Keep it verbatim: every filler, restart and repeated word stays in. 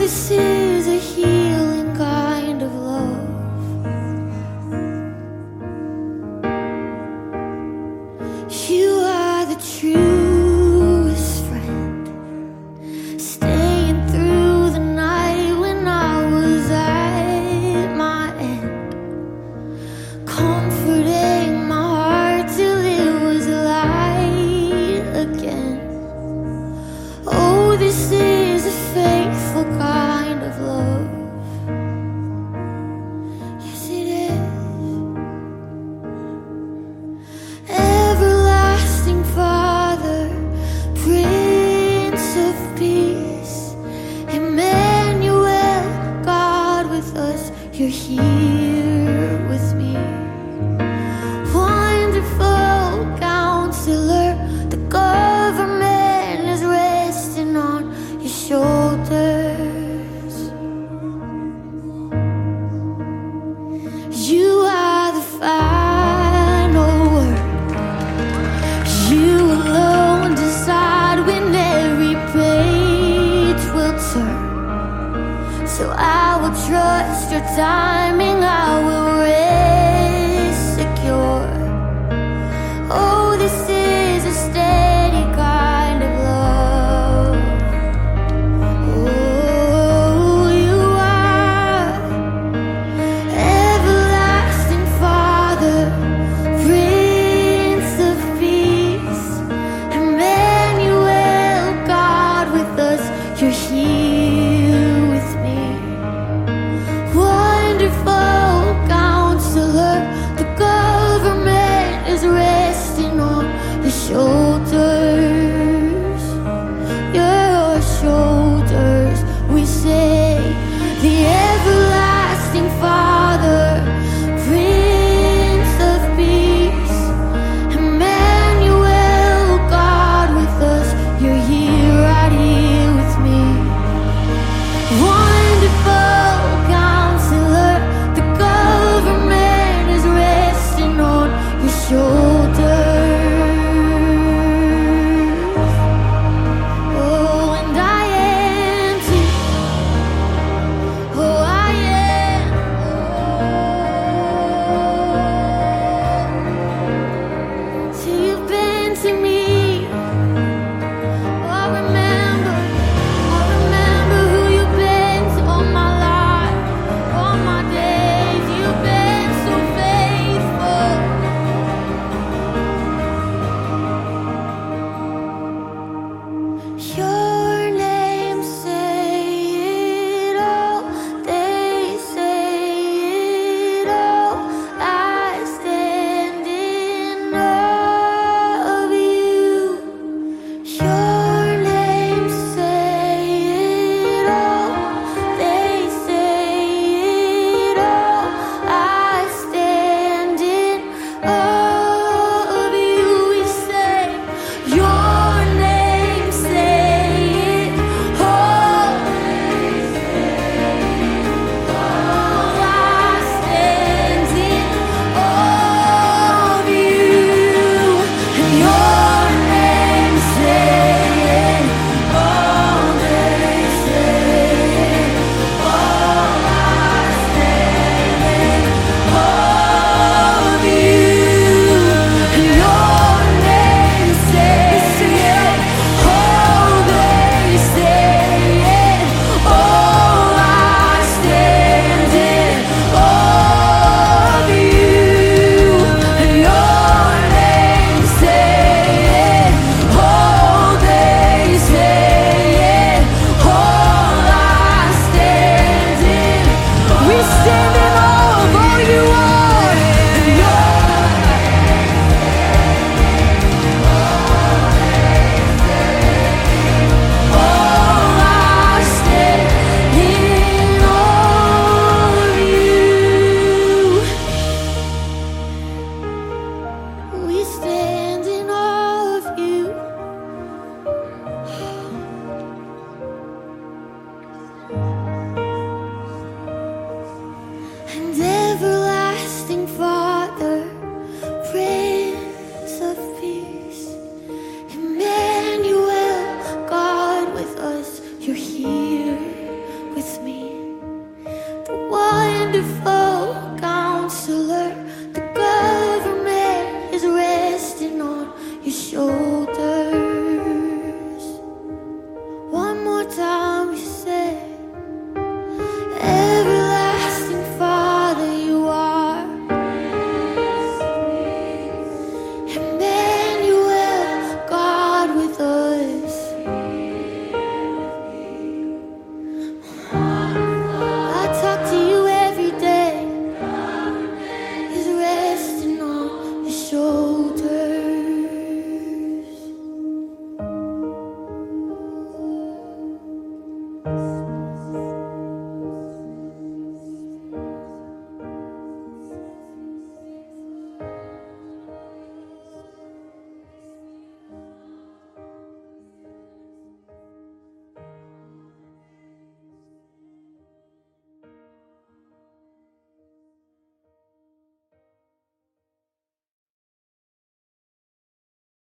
this is a healing kind of love. You are the truest friend, staying through the night when I was at my end, comforting my heart till it was light again. Oh, this is a faithful kind of love. Yes, it is. Everlasting Father, Prince of Peace, Emmanuel, God with us, you're here with me. Wonderful Counselor, the government is resting on your shoulders. You are the final word. You alone decide when every page will turn. So I will trust your timing, I will rest secure. Oh, this is a steady kind of love. Oh, you are everlasting Father, Prince of Peace, Emmanuel, God with us, you're here with me. Wonderful your shoulder.